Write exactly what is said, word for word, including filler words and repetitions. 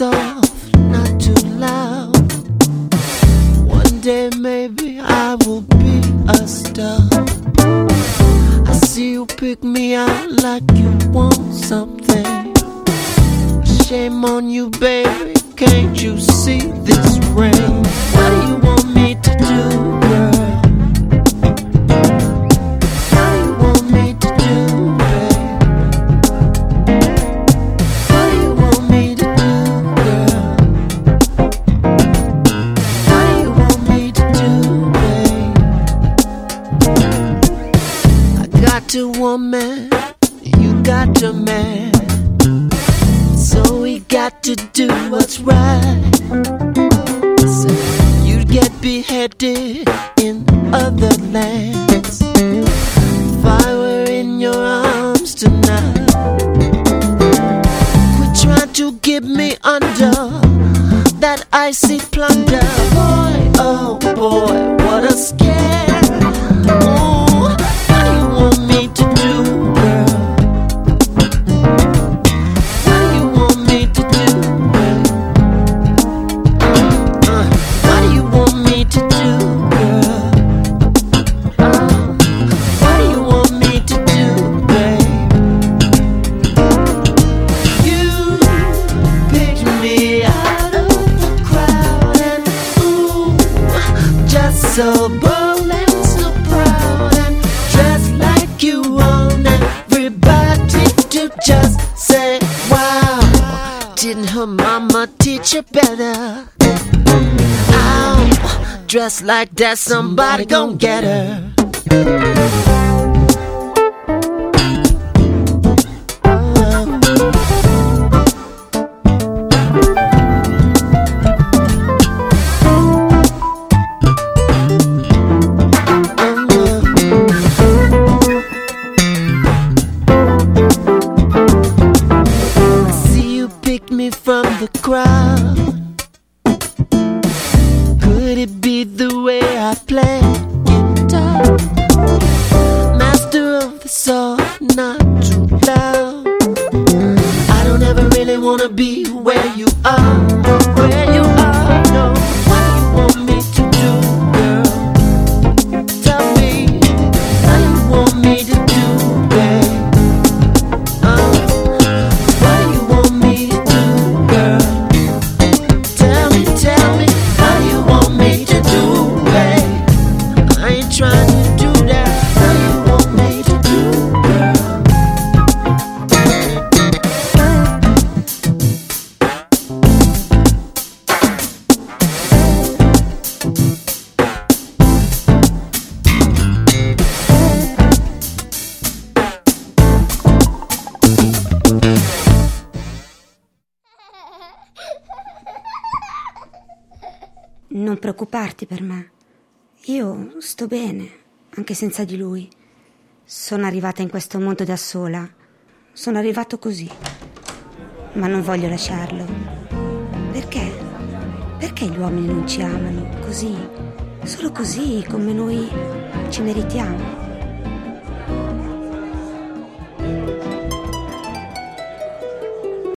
soft, not too loud. One day maybe I will be a star. I see you pick me out like you want something. Shame on you, baby, can't you see this ring? What do you want me to do, girl? What do you want me to do, babe? What do you want me to do, girl? What do you want me to do, babe? I got a woman, you got your man, so we got to do what's right. So you'd get beheaded in other lands if I were in your arms tonight. Quit trying to get me under that icy plunder. Boy, oh boy, what a scare. Ooh, what do you want me to do, girl? So bold and so proud and dressed like you want everybody to just say wow. Didn't her mama teach you better? Ow, dressed like that, somebody gon' get her. From the crowd, could it be the way I play guitar? Master of the song, not too loud. I don't ever really wanna be where you are, where you are. No, what do you want me to do, girl? Tell me, what do you want me to do, babe? Uh, what do you want me to do? Tell me, tell me, how you want me to do, babe? I ain't trying to do that. How you want me to do, girl? Non preoccuparti per me. Io sto bene, anche senza di lui. Sono arrivata in questo mondo da sola. Sono arrivato così. Ma non voglio lasciarlo. Perché? Perché gli uomini non ci amano così? Solo così, come noi ci meritiamo.